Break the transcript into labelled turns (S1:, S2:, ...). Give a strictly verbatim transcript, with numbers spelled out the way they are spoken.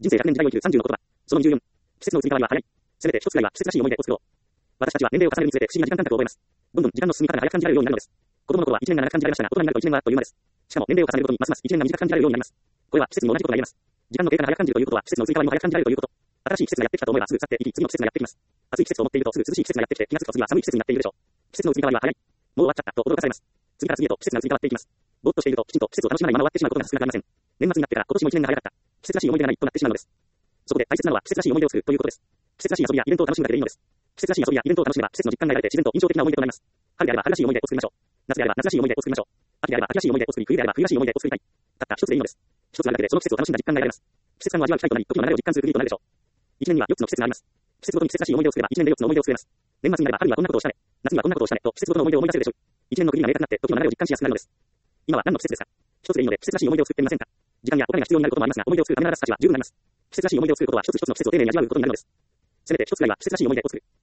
S1: 人生ひゃくねん時代を生きるさんじゅうの言葉。そのにじゅうよん。季節の移り変わりは早い。せめて一つくらいは季節らしい思い出を作ろう。私たちは年齢を重ねるにつれて不思議な時間感覚を覚えます。どんどん時間の進み方が早く感じられるようになるのです。子供の頃はいちねんが長く感じられましたが、大人になるといちねんはあっという間です。しかも年齢を重ねるごとにますますいちねんが短く感じられるようになります。これは季節にも同じことが言えます。時間の経過が早く感じるということは季節の移り変わりも早く感じられるということ。新しい季節がやってきたと思えばすぐ去っていき、次の季節がやってきます。暑い季節を持っているとすぐ涼しい季節がやってきて、気がつくと次は寒い季節になっているでしょう。季節の移り変わりは早い。もう終わっちゃったと驚かされます。次から次へと季節が移り変わっていきます。ぼーっとしているときちんと季節を楽しまないまま終わってしまうことが少なくありません。年末になってから今年もいちねんが早かった。季節らしい思い出がないとなってしまうのです。そこで大切なのは季節らしい思い出を作るということです。季節らしい遊びやイベントを楽しむだけでいいのです。季節らしい遊びやイベントを楽しめば季節の実感が得られて自然と印象的な思い出となります。春であれば春らしい思い出を作りましょう。夏であれば夏らしい思い出を作りましょう。秋であれば秋らしい思い出を作り、冬であれば冬らしい思い出を作りたい。たった一つでいいのです。一つあるだけでその季節を楽しんだ実感が得られます。季節感を味わう機会となり、時の流れを実感する国となるでしょう。一年にはよっつの季節があります。季節ごとに季節らしい思い出を作れば一年でよっつの思い出を作れます。年末になれば春にはこんなことをしたね、夏にはこんなことをしたねと季節ごとの思い出を思い出せるでしょう。一年の区切りが明確になって時の流れを実感しやすくなるのです。今は何の季節ですか？一つでいいので季節らしい思い出を作ってみませんか？時間やお金が必要になることもありますが、思い出を作るためなら私たちは十分になります。季節らしい思い出を作ることは一つ一つの季節を丁寧に味わうことになるのです。せめて一つぐらいは季節らしい思い出を作る。